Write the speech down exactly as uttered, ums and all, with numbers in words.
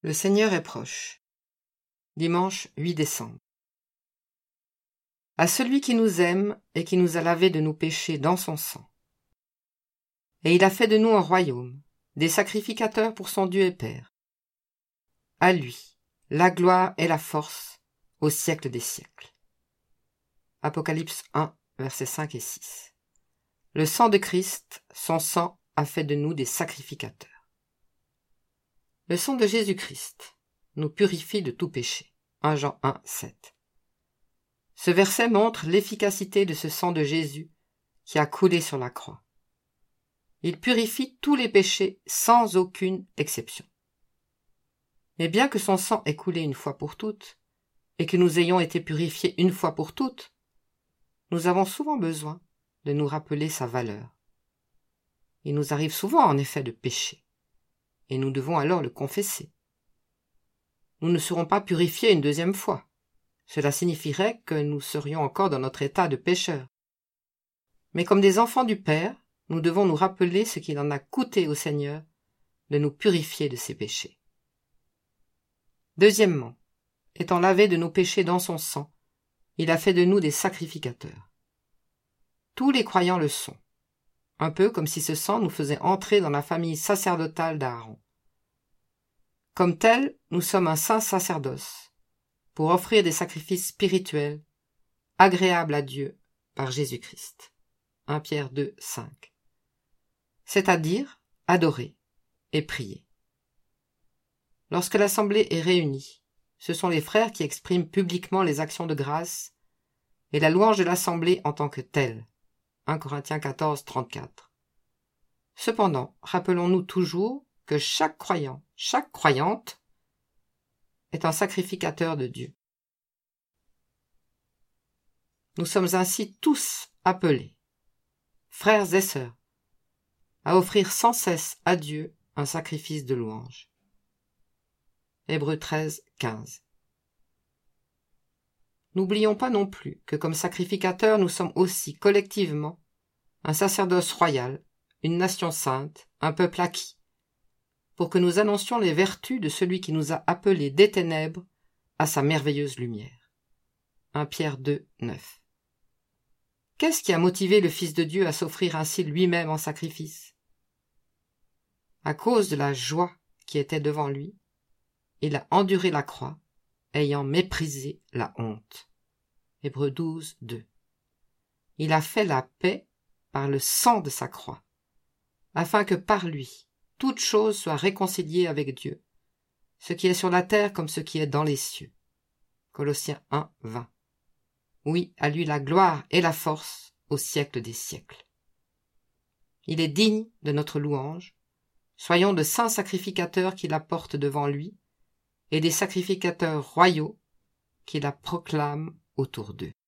Le Seigneur est proche. Dimanche huit décembre. À celui qui nous aime et qui nous a lavés de nos péchés dans son sang. Et il a fait de nous un royaume, des sacrificateurs pour son Dieu et Père. À lui, la gloire et la force, au siècle des siècles. Apocalypse un, versets cinq et six. Le sang de Christ, son sang, a fait de nous des sacrificateurs. Le sang de Jésus-Christ nous purifie de tout péché. un Jean un, sept. Ce verset montre l'efficacité de ce sang de Jésus qui a coulé sur la croix. Il purifie tous les péchés sans aucune exception. Mais bien que son sang ait coulé une fois pour toutes, et que nous ayons été purifiés une fois pour toutes, nous avons souvent besoin de nous rappeler sa valeur. Il nous arrive souvent en effet de pécher, et nous devons alors le confesser. Nous ne serons pas purifiés une deuxième fois. Cela signifierait que nous serions encore dans notre état de pécheurs. Mais comme des enfants du Père, nous devons nous rappeler ce qu'il en a coûté au Seigneur de nous purifier de ses péchés. Deuxièmement, étant lavés de nos péchés dans son sang, il a fait de nous des sacrificateurs. Tous les croyants le sont, un peu comme si ce sang nous faisait entrer dans la famille sacerdotale d'Aaron. Comme tel, nous sommes un saint sacerdoce, pour offrir des sacrifices spirituels, agréables à Dieu par Jésus-Christ. un Pierre deux, cinq. C'est-à-dire adorer et prier. Lorsque l'assemblée est réunie, ce sont les frères qui expriment publiquement les actions de grâce et la louange de l'assemblée en tant que telle. un Corinthiens quatorze, trente-quatre. Cependant, rappelons-nous toujours que chaque croyant, chaque croyante, est un sacrificateur de Dieu. Nous sommes ainsi tous appelés, frères et sœurs, à offrir sans cesse à Dieu un sacrifice de louange. Hébreux treize, quinze. N'oublions pas non plus que comme sacrificateurs, nous sommes aussi collectivement un sacerdoce royal, une nation sainte, un peuple acquis, pour que nous annoncions les vertus de celui qui nous a appelés des ténèbres à sa merveilleuse lumière. un Pierre deux, neuf. Qu'est-ce qui a motivé le Fils de Dieu à s'offrir ainsi lui-même en sacrifice? À cause de la joie qui était devant lui, il a enduré la croix, ayant méprisé la honte. Hébreux douze, deux. Il a fait la paix par le sang de sa croix, afin que par lui, toute chose soit réconciliée avec Dieu, ce qui est sur la terre comme ce qui est dans les cieux. Colossiens un, vingt. Oui, à lui la gloire et la force au siècle des siècles. Il est digne de notre louange. Soyons de saints sacrificateurs qui la portent devant lui, et des sacrificateurs royaux qui la proclament autour d'eux.